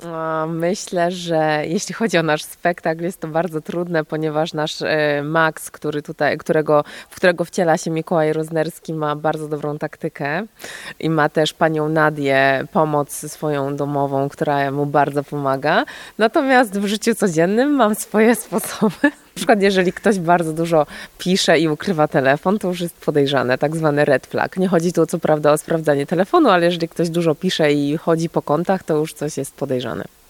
Myślę, że jeśli chodzi o nasz spektakl, jest to bardzo trudne, ponieważ nasz Max, w którego wciela się Mikołaj Roznerski, ma bardzo dobrą taktykę i ma też panią Nadię, pomoc swoją domową, która mu bardzo pomaga. Natomiast w życiu codziennym mam swoje sposoby. Na przykład jeżeli ktoś bardzo dużo pisze i ukrywa telefon, to już jest podejrzane, tak zwany red flag. Nie chodzi tu co prawda o sprawdzanie telefonu, ale jeżeli ktoś dużo pisze i chodzi po kątach, to już coś jest podejrzane.